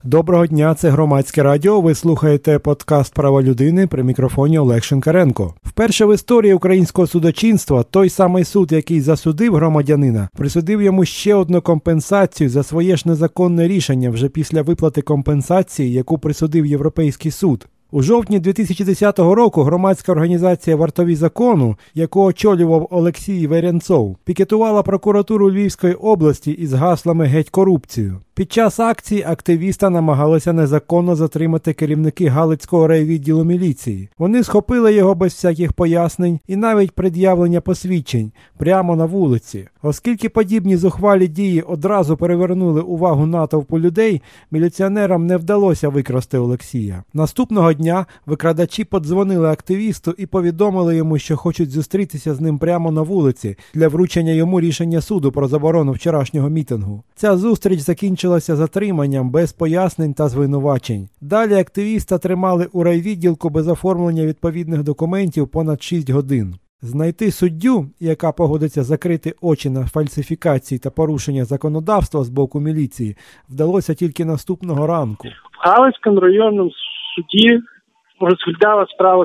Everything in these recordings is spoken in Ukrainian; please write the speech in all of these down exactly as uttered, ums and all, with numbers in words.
Доброго дня, це Громадське радіо. Ви слухаєте подкаст «Права людини» при мікрофоні Олег Шинкаренко. Вперше в історії українського судочинства той самий суд, який засудив громадянина, присудив йому ще одну компенсацію за своє ж незаконне рішення вже після виплати компенсації, яку присудив Європейський суд. У жовтні дві тисячі десятого року громадська організація «Вартові закону», яку очолював Олексій Верянцов, пікетувала прокуратуру Львівської області із гаслами «Геть корупцію». Під час акції активіста намагалися незаконно затримати керівники Галицького райвідділу міліції. Вони схопили його без всяких пояснень і навіть пред'явлення посвідчень прямо на вулиці. Оскільки подібні зухвалі дії одразу перевернули увагу натовпу людей, міліціонерам не вдалося викрасти Олексія. Наступного дня викрадачі подзвонили активісту і повідомили йому, що хочуть зустрітися з ним прямо на вулиці для вручення йому рішення суду про заборону вчорашнього мітингу. Ця зустріч закінчилася затриманням без пояснень та звинувачень. Далі активіста тримали у райвідділку без оформлення відповідних документів понад шість годин. Знайти суддю, яка погодиться закрити очі на фальсифікації та порушення законодавства з боку міліції, вдалося тільки наступного ранку. В Галицькому районному суді розглядала справу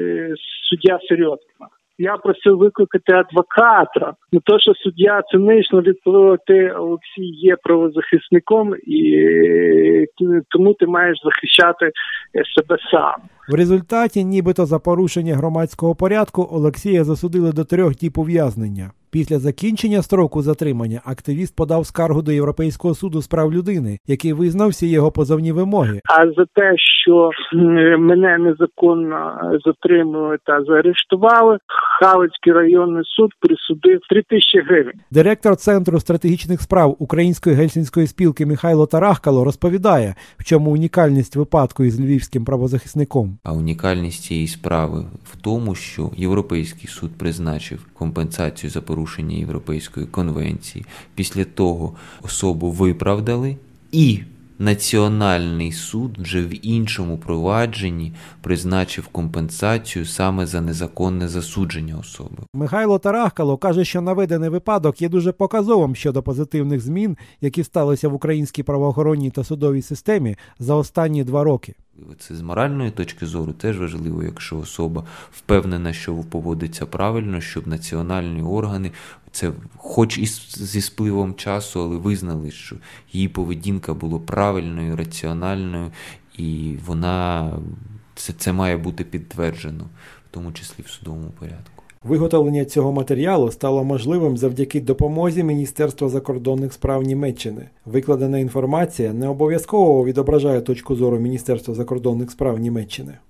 суддя Серйодкіна. Я просив викликати адвоката, на те, що суддя цинично відповів, ти, Олексій, є правозахисником, і тому ти маєш захищати себе сам. В результаті, нібито за порушення громадського порядку, Олексія засудили до трьох діб ув'язнення. Після закінчення строку затримання активіст подав скаргу до Європейського суду з прав людини, який визнав всі його позовні вимоги. А за те, що мене незаконно затримали та заарештували, Галицький районний суд присудив три тисячі гривень. Директор Центру стратегічних справ Української гельсінської спілки Михайло Тарахкало розповідає, в чому унікальність випадку із львівським правозахисником. А унікальність цієї справи в тому, що Європейський суд призначив компенсацію за порушення Європейської конвенції. Після того особу виправдали, і Національний суд вже в іншому провадженні призначив компенсацію саме за незаконне засудження особи. Михайло Тарахкало каже, що наведений випадок є дуже показовим щодо позитивних змін, які сталися в українській правоохоронній та судовій системі за останні два роки. Це з моральної точки зору теж важливо, якщо особа впевнена, що поводиться правильно, щоб національні органи, це хоч і зі спливом часу, але визнали, що її поведінка була правильною, раціональною, і вона, це, це має бути підтверджено, в тому числі в судовому порядку. Виготовлення цього матеріалу стало можливим завдяки допомозі Міністерства закордонних справ Німеччини. Викладена інформація не обов'язково відображає точку зору Міністерства закордонних справ Німеччини.